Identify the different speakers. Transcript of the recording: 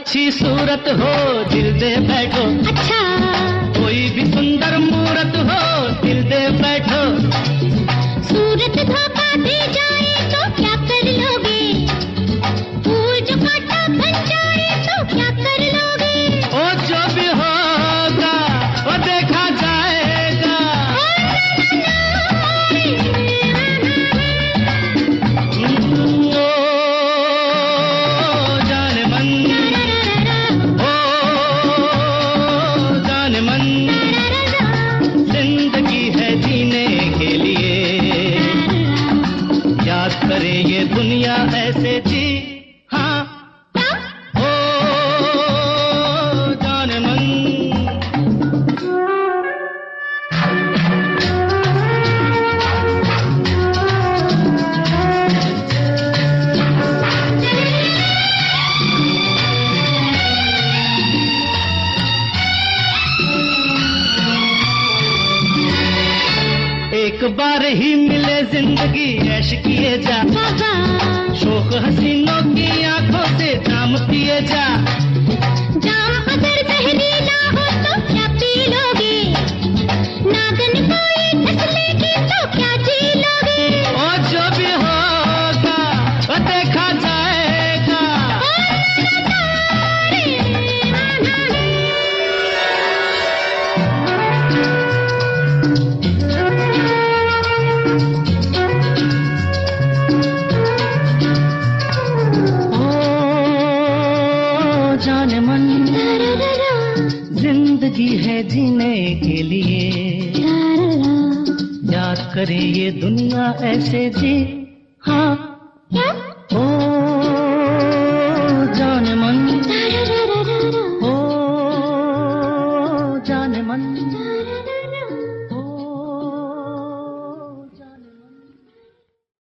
Speaker 1: अच्छी सूरत हो दिल दे बैठो,
Speaker 2: अच्छा
Speaker 1: कोई भी सुंदर मूरत हो दिल दे बैठो।
Speaker 2: सूरत धोखा दे जाए तो क्या कर लोगे, फूल जो कांटा बन जाए तो क्या कर लोगे।
Speaker 1: ओ जो भी होगा वो देखा जाएगा। ओ जाने मन, ओ जाने मन, जिंदगी है जीने के लिए, याद करे ये दुनिया ऐसे जी। हाँ ओ जाने मन। एक बार ही मिले जिंदगी ऐश किए जा,
Speaker 2: बाबा
Speaker 1: शोक हसीनों की आंखों से जाम पिए जा।
Speaker 2: जाम अगर जहरीला हो तो क्या पी लोगे, नागन कोई धस लेगी तो क्या जी लोगे।
Speaker 1: ओ जो भी होगा वो देखा जाएगा। जाने मन, जिंदगी है जीने के लिए, याद करे ये दुनिया ऐसे जी।